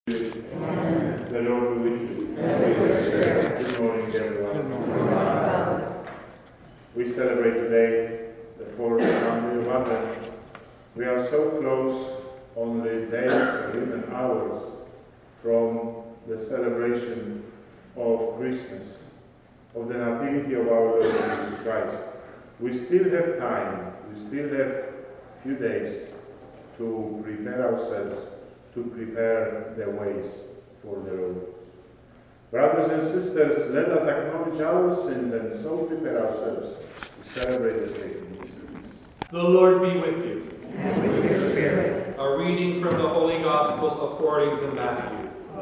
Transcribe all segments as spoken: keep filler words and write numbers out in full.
Amen. The Lord be with you. And with your spirit. Good morning, everyone. Good morning. We celebrate today the fourth Sunday of Advent. We are so close, only days or even hours from the celebration of Christmas, of the Nativity of our Lord Jesus Christ. We still have time, we still have a few days to prepare ourselves, to prepare the ways for the Lord. Brothers and sisters, let us acknowledge our sins and so prepare ourselves to celebrate the sacred mysteries. The Lord be with you. And with your spirit. A reading from the Holy Gospel according to Matthew.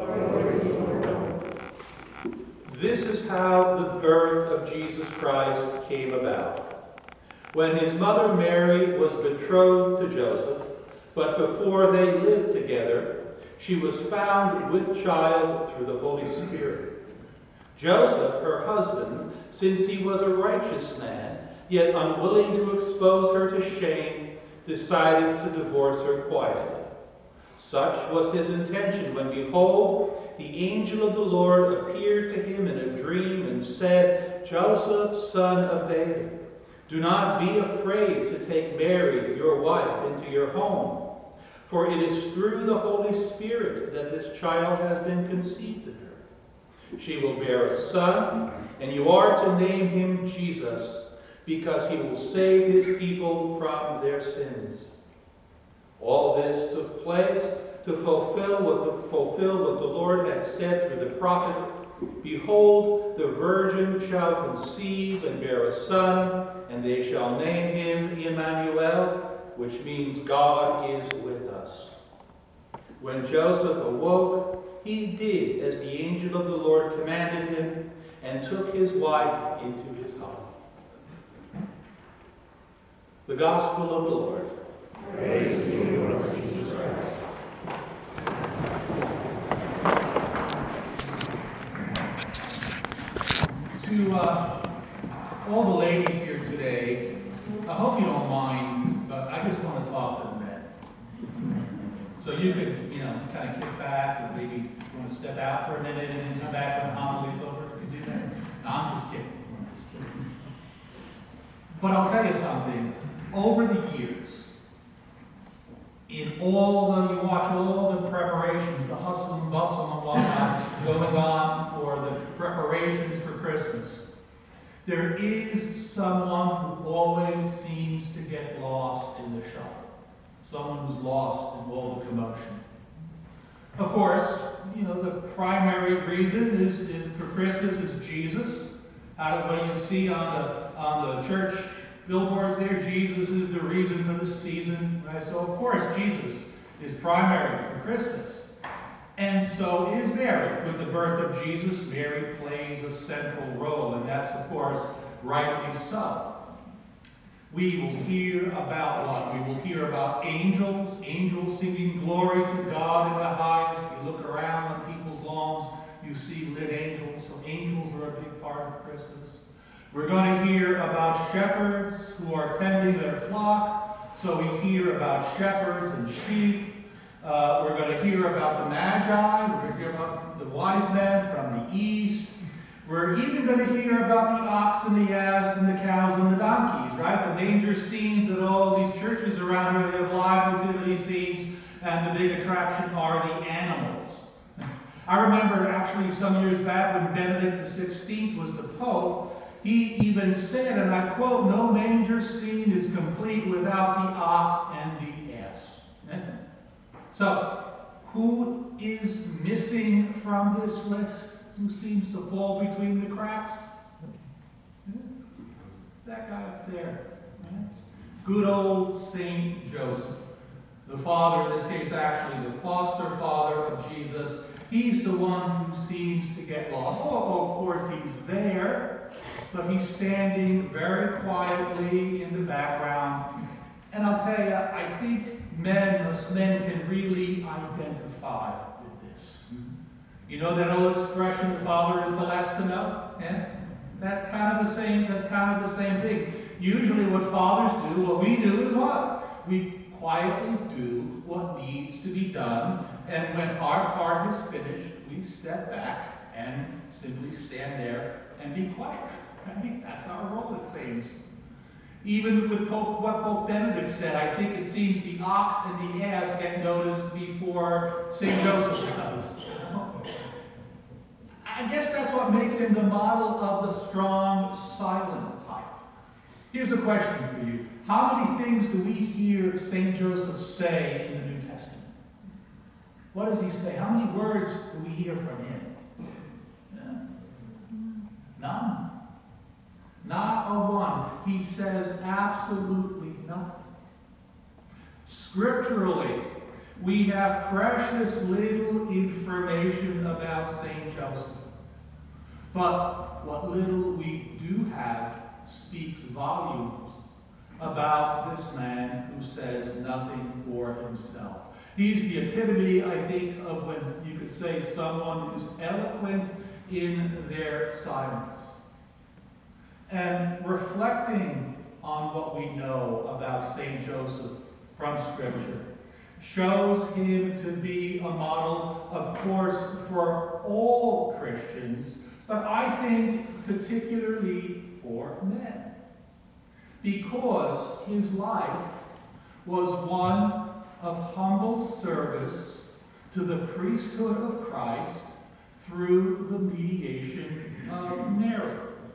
This is how the birth of Jesus Christ came about. When his mother Mary was betrothed to Joseph, but before they lived together, she was found with child through the Holy Spirit. Joseph, her husband, since he was a righteous man, yet unwilling to expose her to shame, decided to divorce her quietly. Such was his intention when, behold, the angel of the Lord appeared to him in a dream and said, "Joseph, son of David, do not be afraid to take Mary, your wife, into your home, for it is through the Holy Spirit that this child has been conceived in her. She will bear a son, and you are to name him Jesus, because he will save his people from their sins." All this took place to fulfill what the, fulfill what the Lord had said through the prophet, "Behold, the virgin shall conceive and bear a son, and they shall name him Emmanuel," which means God is with us. When Joseph awoke, he did as the angel of the Lord commanded him, and took his wife into his home. The Gospel of the Lord. Praise to you, Lord Jesus Christ. To uh, all the ladies here today, I hope you don't mind, but I just want to talk to the men. So you could, you know, kind of kick back, or maybe you want to step out for a minute and then come back when the homily's over. You can do that. No, I'm just kidding. I'm just kidding. But I'll tell you something. Over the years, in all the, you watch all the preparations, the hustle and bustle and whatnot going on for the preparations for Christmas, there is someone who always seems to get lost in the shuffle. Someone who's lost in all the commotion. Of course, you know, the primary reason is, is for Christmas is Jesus. How do, what do you see on the on the church billboards there? Jesus is the reason for the season, right? So of course Jesus is primary for Christmas. And so is Mary. With the birth of Jesus, Mary plays a central role, and that's of course rightly so. We will hear about what? We will hear about angels, angels singing glory to God in the highest. You look around on people's lawns, you see lit angels. So angels are a big part of Christmas. We're going to hear about shepherds who are tending their flock. So we hear about shepherds and sheep. Uh, we're going to hear about the Magi. We're going to hear about the wise men from the east. We're even going to hear about the ox and the ass and the cows and the donkeys, right? The manger scenes at all these churches around here. They have live nativity scenes, and the big attraction are the animals. I remember actually some years back when Benedict the sixteenth was the Pope, he even said, and I quote, "No manger scene is complete without the ox and the ass." So, who is missing from this list? Who seems to fall between the cracks? That guy up there. Good old Saint Joseph. The father, in this case actually the foster father of Jesus. He's the one who seems to get lost. Oh, of course he's there, but he's standing very quietly in the background. And I'll tell you, I think men, us men can really identify with this. You know that old expression, the father is the last to know? Yeah? That's kind of the same, that's kind of the same thing. Usually what fathers do, what we do is what? We quietly do what needs to be done, And when our part is finished, we step back and simply stand there and be quiet. Right? That's our role, it seems. Even with Pope, what Pope Benedict said, I think it seems the ox and the ass get noticed before Saint Joseph does. I guess that's what makes him the model of the strong, silent type. Here's a question for you. How many things do we hear Saint Joseph say in the New Testament? What does he say? How many words do we hear from him? Yeah. None. Not a one. He says absolutely nothing. Scripturally, we have precious little information about Saint Joseph. But what little we do have speaks volumes about this man who says nothing for himself. He's the epitome, I think, of when you could say someone who's eloquent in their silence. And reflecting on what we know about Saint Joseph from Scripture shows him to be a model, of course, for all Christians, but I think particularly for men. Because his life was one of humble service to the priesthood of Christ through the mediation of Mary.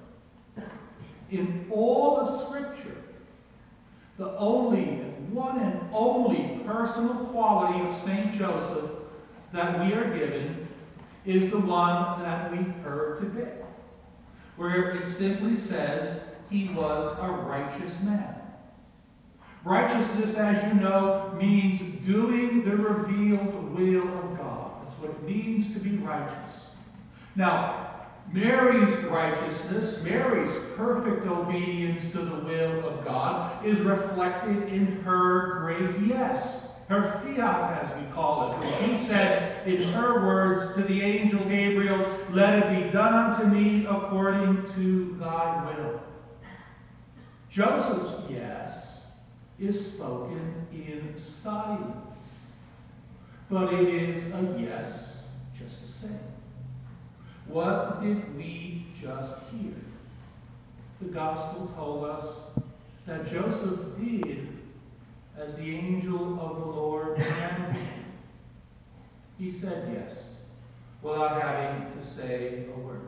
In all of Scripture, the only, one and only personal quality of Saint Joseph that we are given is the one that we heard today, where it simply says he was a righteous man. Righteousness, as you know, means doing the revealed will of God. That's what it means to be righteous. Now, Mary's righteousness, Mary's perfect obedience to the will of God is reflected in her great yes, her fiat, as we call it. When she said in her words to the angel Gabriel, "Let it be done unto me according to thy will." Joseph's yes is spoken in silence, but it is a yes just the same. What did we just hear? The gospel told us that Joseph did as the angel of the Lord commanded him. He said yes, without having to say a word.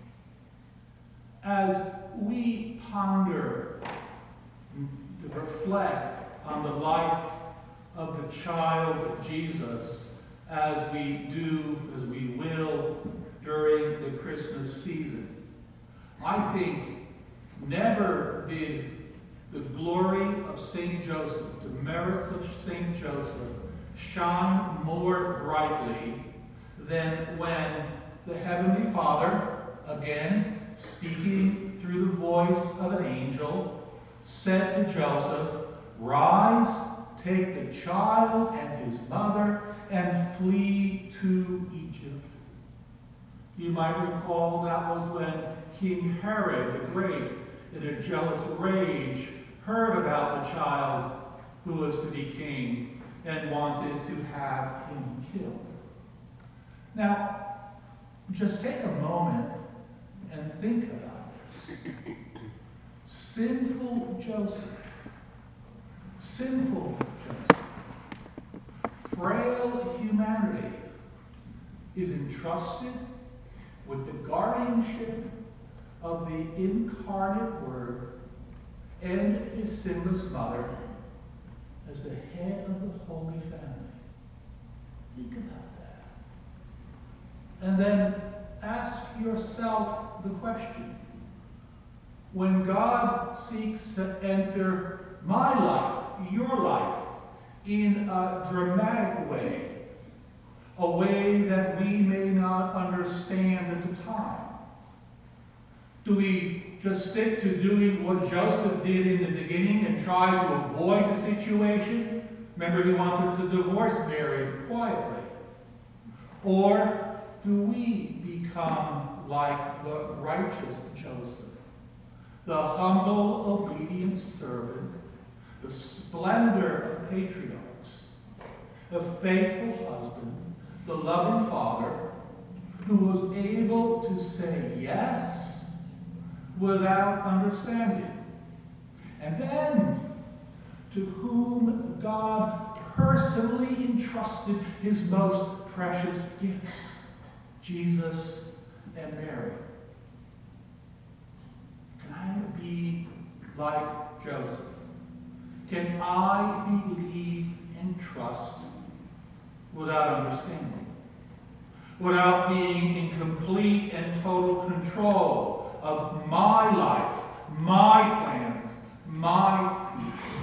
As we ponder, to reflect on the life of the child Jesus, as we do, as we will, during the Christmas season, I think never did the glory of Saint Joseph, the merits of Saint Joseph, shine more brightly than when the Heavenly Father, again speaking through the voice of an angel, said to Joseph, "Rise, take the child and his mother, and flee to Egypt." You might recall that was when King Herod the Great, in a jealous rage, heard about the child who was to be king and wanted to have him killed. Now, just take a moment and think about this. Sinful Joseph, sinful Joseph, frail humanity is entrusted with the guardianship of the incarnate Word and his sinless mother as the head of the Holy Family. Think about that. And then ask yourself the question, when God seeks to enter my life, your life, in a dramatic way, a way that we may not understand at the time, do we just stick to doing what Joseph did in the beginning and try to avoid the situation? Remember, he wanted to divorce Mary quietly. Or do we become like the righteous Joseph, the humble, obedient servant, the splendor of patriarchs, the faithful husband, the loving Father who was able to say yes without understanding. And then to whom God personally entrusted his most precious gifts, Jesus and Mary. Can I be like Joseph? Can I believe and trust without understanding? Without being in complete and total control of my life, my plans, my future?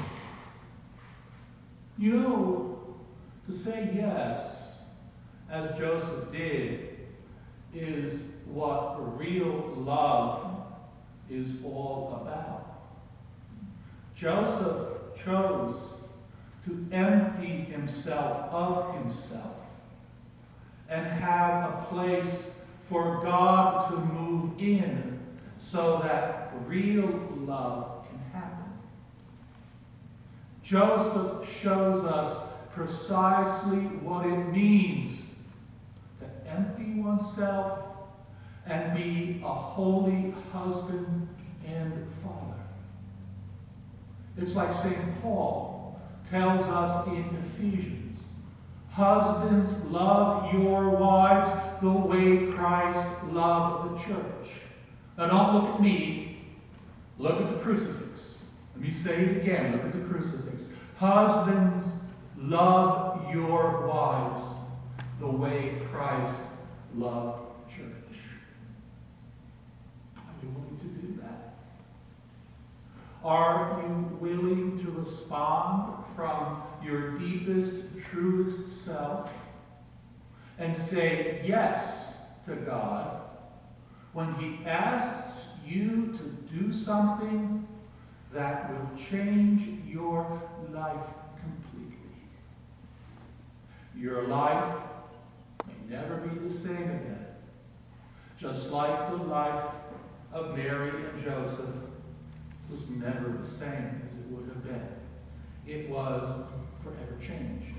You know, to say yes, as Joseph did, is what real love is all about. Joseph chose to empty himself of himself and have a place for God to move in so that real love can happen. Joseph shows us precisely what it means to empty oneself and be a holy husband and father. It's like Saint Paul tells us in Ephesians, husbands, love your wives the way Christ loved the church. Now don't look at me, look at the crucifix. Let me say it again, look at the crucifix. Husbands, love your wives the way Christ loved the church. Are you willing to do that? Are you willing to respond from your deepest, truest self and say yes to God when he asks you to do something that will change your life completely? Your life may never be the same again, just like the life of Mary and Joseph was never the same as it would have been. It was forever changed.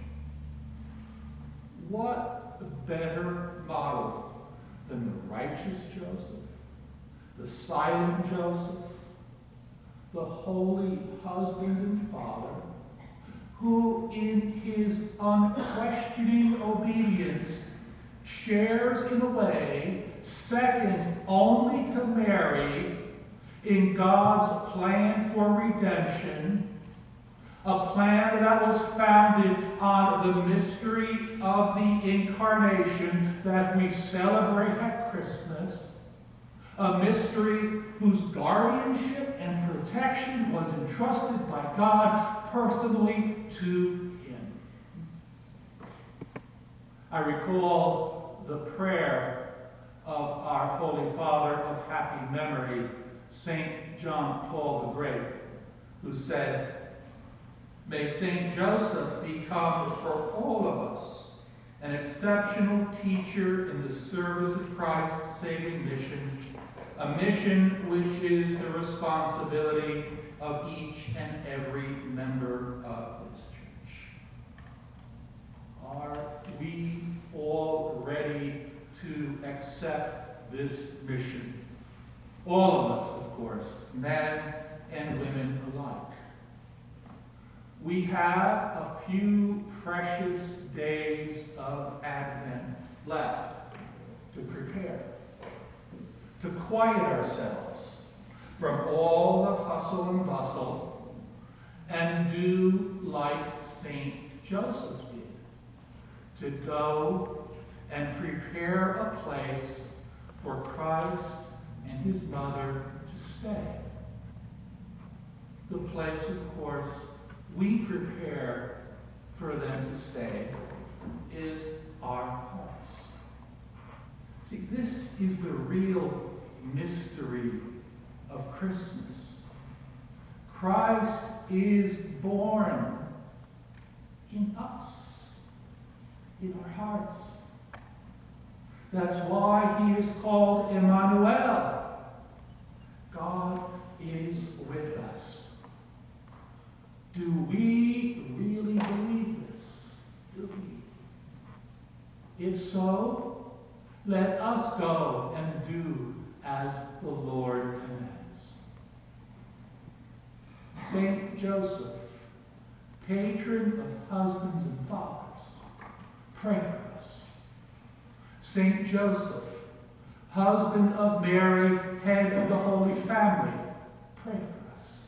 What better model than the righteous Joseph, the silent Joseph, the holy husband and father, who in his unquestioning obedience shares in a way second only to Mary in God's plan for redemption, a plan that was founded on the mystery of the Incarnation that we celebrate at Christmas, a mystery whose guardianship and protection was entrusted by God personally to him. I recall the prayer of our Holy Father of happy memory, Saint John Paul the Great, who said, "May Saint Joseph become for all of us an exceptional teacher in the service of Christ's saving mission, a mission which is the responsibility of each and every member of this church." Are we all ready to accept this mission? All of us, of course, men and women alike. We have a few precious days of Advent left to prepare, to quiet ourselves from all the hustle and bustle, and do like Saint Joseph did, to go and prepare a place for Christ and his mother to stay. The place, of course, we prepare for them to stay is our hearts. See, this is the real mystery of Christmas. Christ is born in us, in our hearts. That's why he is called Emmanuel. God is with us. Do we really believe this? Do we? If so, let us go and do as the Lord commands. Saint Joseph, patron of husbands and fathers, pray for us. Saint Joseph, husband of Mary, head of the Holy Family, pray for us.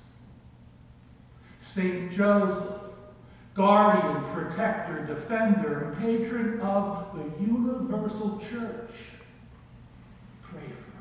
Saint Joseph, guardian, protector, defender, and patron of the universal church, pray for